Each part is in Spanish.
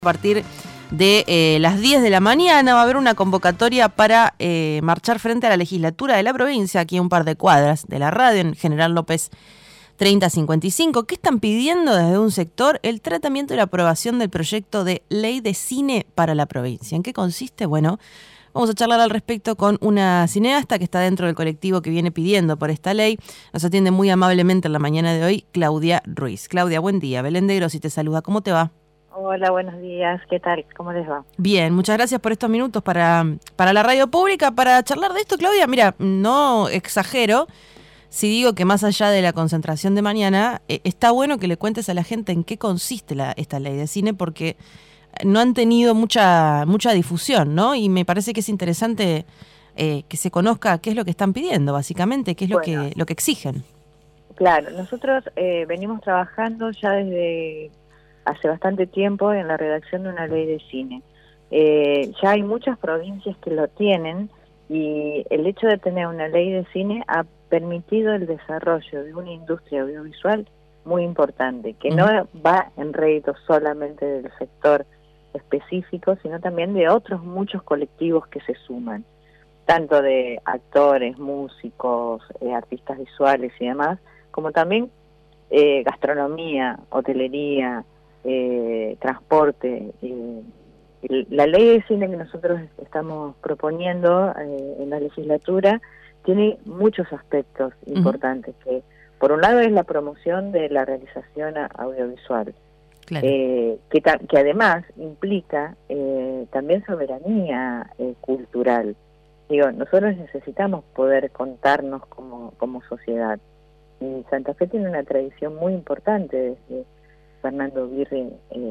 A partir de las 10 de la mañana va a haber una convocatoria para marchar frente a la legislatura de la provincia, aquí a un par de cuadras de la radio, en General López 3055. ¿Qué están pidiendo desde un sector? El tratamiento y la aprobación del proyecto de ley de cine para la provincia. ¿En qué consiste? Bueno, vamos a charlar al respecto con una cineasta que está dentro del colectivo que viene pidiendo por esta ley. Nos atiende muy amablemente en la mañana de hoy Claudia Ruiz. Claudia, buen día. Belén de Grossi te saluda. ¿Cómo te va? Hola, buenos días. ¿Qué tal? ¿Cómo les va? Bien, muchas gracias por estos minutos para la radio pública, para charlar de esto, Claudia. Mira, no exagero si digo que más allá de la concentración de mañana, está bueno que le cuentes a la gente en qué consiste esta ley de cine, porque no han tenido mucha difusión, ¿no? Y me parece que es interesante que se conozca qué es lo que están pidiendo, básicamente, qué es lo que exigen. Claro, nosotros venimos trabajando ya desde hace bastante tiempo en la redacción de una ley de cine. Ya hay muchas provincias que lo tienen y el hecho de tener una ley de cine ha permitido el desarrollo de una industria audiovisual muy importante, que no va en rédito solamente del sector específico, sino también de otros muchos colectivos que se suman, tanto de actores, músicos, artistas visuales y demás, como también gastronomía, hotelería, transporte. La ley de cine que nosotros estamos proponiendo en la legislatura tiene muchos aspectos importantes, que por un lado es la promoción de la realización audiovisual, claro. Que además implica también soberanía cultural. Digo, nosotros necesitamos poder contarnos como sociedad, y Santa Fe tiene una tradición muy importante desde Fernando Birri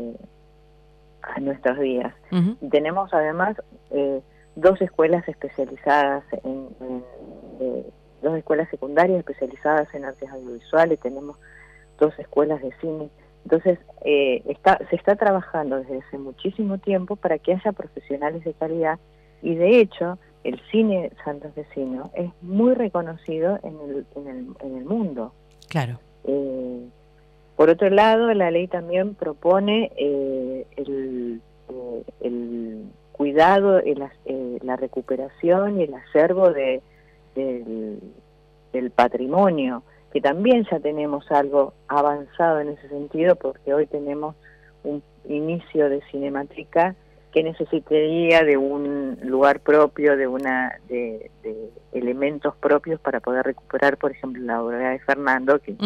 a nuestros días. Y tenemos además dos escuelas especializadas dos escuelas secundarias especializadas en artes audiovisuales, tenemos dos escuelas de cine. Entonces se está trabajando desde hace muchísimo tiempo para que haya profesionales de calidad, y de hecho el cine santafesino es muy reconocido en el mundo. Claro. Por otro lado, la ley también propone el cuidado, la recuperación y el acervo del patrimonio, que también ya tenemos algo avanzado en ese sentido, porque hoy tenemos un inicio de Cinemateca que necesitaría de un lugar propio, de elementos propios para poder recuperar, por ejemplo, la obra de Fernando, que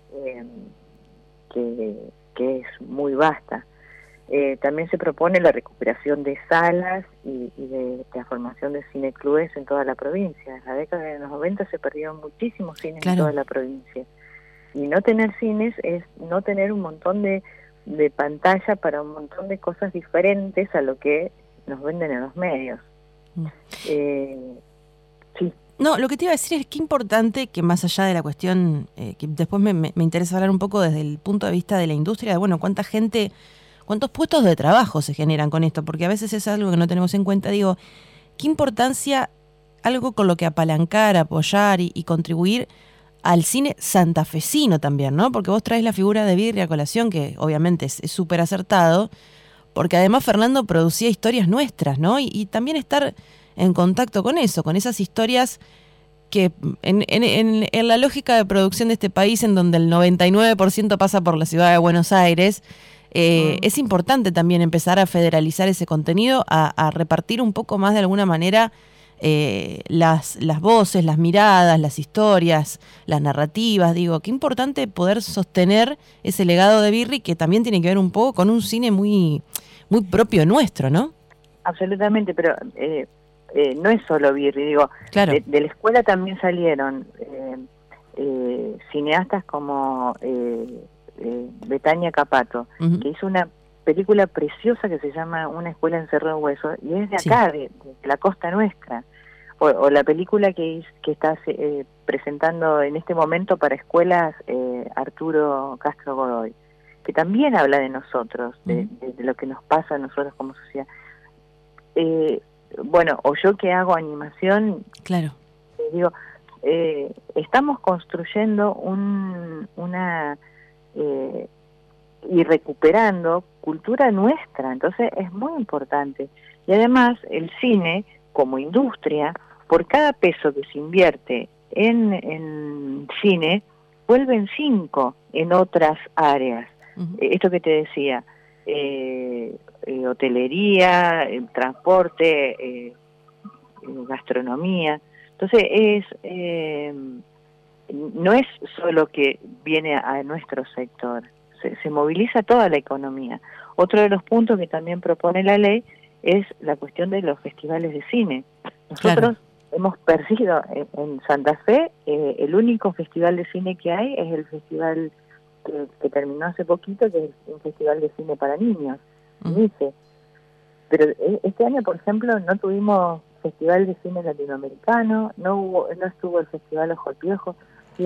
es muy vasta. También se propone la recuperación de salas y de la formación de cineclubes en toda la provincia. En la década de los 90 se perdieron muchísimos cines en toda la provincia. Y no tener cines es no tener un montón de pantalla para un montón de cosas diferentes a lo que nos venden en los medios. Sí. No, lo que te iba a decir es que importante que más allá de la cuestión, que después me interesa hablar un poco desde el punto de vista de la industria, de bueno, cuántos puestos de trabajo se generan con esto, porque a veces es algo que no tenemos en cuenta. Digo, qué importancia algo con lo que apalancar, apoyar y contribuir al cine santafesino también, ¿no? Porque vos traes la figura de Birri a colación, que obviamente es súper acertado, porque además Fernando producía historias nuestras, ¿no? Y también estar en contacto con eso, con esas historias que en la lógica de producción de este país, en donde el 99% pasa por la ciudad de Buenos Aires, es importante también empezar a federalizar ese contenido, a repartir un poco más de alguna manera las voces, las miradas, las historias, las narrativas. Digo, qué importante poder sostener ese legado de Birri, que también tiene que ver un poco con un cine muy, muy propio nuestro, ¿no? Absolutamente, pero no es solo Birri, digo, claro. De la escuela también salieron cineastas como Betania Capato, que hizo una película preciosa que se llama Una escuela en Cerro de Hueso, y es de acá, de la costa nuestra. O la película que está presentando en este momento para escuelas Arturo Castro Godoy, que también habla de nosotros, de lo que nos pasa a nosotros como sociedad. Bueno, o yo que hago animación, claro, digo, estamos construyendo y recuperando cultura nuestra. Entonces es muy importante. Y además el cine, como industria, por cada peso que se invierte en cine, vuelven 5 en otras áreas. Esto que te decía, hotelería, transporte, gastronomía. Entonces no es solo que viene a nuestro sector, se moviliza toda la economía. Otro de los puntos que también propone la ley es la cuestión de los festivales de cine. Nosotros hemos perdido en Santa Fe, el único festival de cine que hay es el festival que terminó hace poquito, que es un festival de cine para niños, dice. Pero este año, por ejemplo, no tuvimos festival de cine latinoamericano, no estuvo el festival Ojo al Piojo, y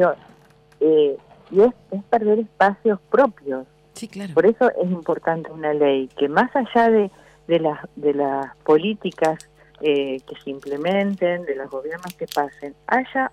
es perder espacios propios. Sí, claro. Por eso es importante una ley que, más allá de las políticas que se implementen, de los gobiernos que pasen, haya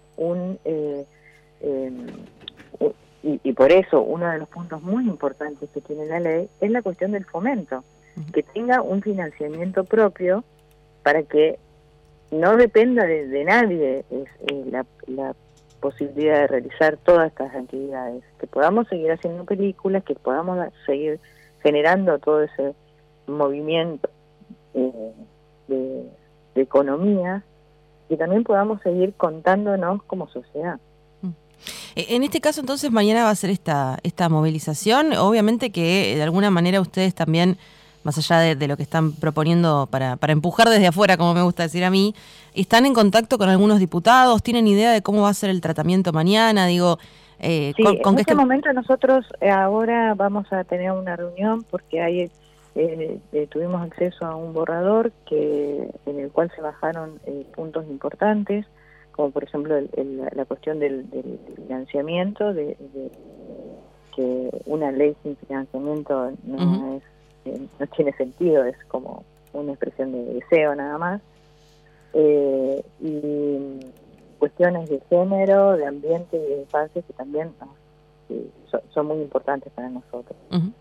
y por eso uno de los puntos muy importantes que tiene la ley es la cuestión del fomento, que tenga un financiamiento propio para que no dependa de nadie la posibilidad de realizar todas estas actividades, que podamos seguir haciendo películas, que podamos seguir generando todo ese movimiento de economía, y también podamos seguir contándonos como sociedad. En este caso, entonces, mañana va a ser esta movilización. Obviamente que de alguna manera ustedes también, más allá de lo que están proponiendo para empujar desde afuera, como me gusta decir a mí, están en contacto con algunos diputados, tienen idea de cómo va a ser el tratamiento mañana, digo... sí, en este momento nosotros ahora vamos a tener una reunión porque tuvimos acceso a un borrador en el cual se bajaron puntos importantes, como por ejemplo la cuestión del financiamiento, de que una ley sin financiamiento no tiene sentido, es como una expresión de deseo nada más, y cuestiones de género, de ambiente y de infancia que también son muy importantes para nosotros.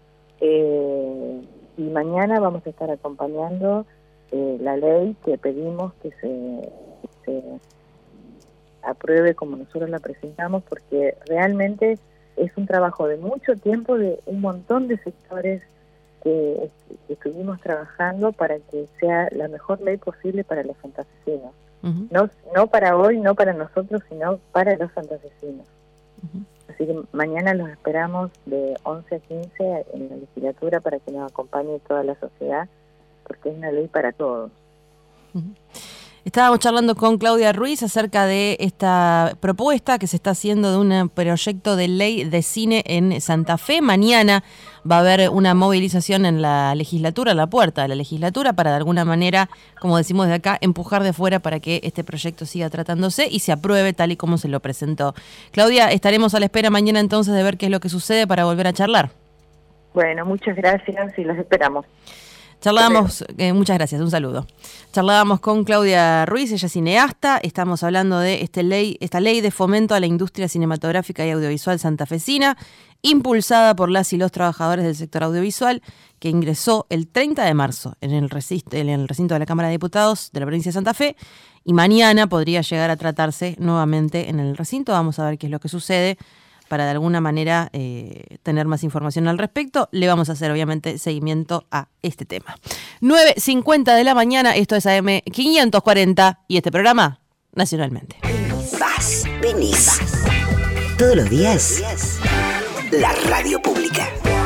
Y mañana vamos a estar acompañando la ley que pedimos que se apruebe como nosotros la presentamos, porque realmente es un trabajo de mucho tiempo, de un montón de sectores que estuvimos trabajando para que sea la mejor ley posible para los santafesinos. No para hoy, no para nosotros, sino para los santafesinos. Así que mañana los esperamos de 11 a 15 en la legislatura para que nos acompañe toda la sociedad, porque es una ley para todos. Estábamos charlando con Claudia Ruiz acerca de esta propuesta que se está haciendo de un proyecto de ley de cine en Santa Fe. Mañana va a haber una movilización en la legislatura, a la puerta de la legislatura, para de alguna manera, como decimos de acá, empujar de fuera para que este proyecto siga tratándose y se apruebe tal y como se lo presentó. Claudia, estaremos a la espera mañana entonces de ver qué es lo que sucede para volver a charlar. Bueno, muchas gracias y los esperamos. Charlábamos, muchas gracias, un saludo. Charlábamos con Claudia Ruiz, ella es cineasta, estamos hablando de esta ley de fomento a la industria cinematográfica y audiovisual santafesina, impulsada por las y los trabajadores del sector audiovisual, que ingresó el 30 de marzo en el recinto de la Cámara de Diputados de la provincia de Santa Fe, y mañana podría llegar a tratarse nuevamente en el recinto. Vamos a ver qué es lo que sucede, para de alguna manera tener más información al respecto. Le vamos a hacer obviamente seguimiento a este tema. 9:50 de la mañana, esto es AM 540 y este programa Nacionalmente. Vas, venís. Todos los días, la radio pública.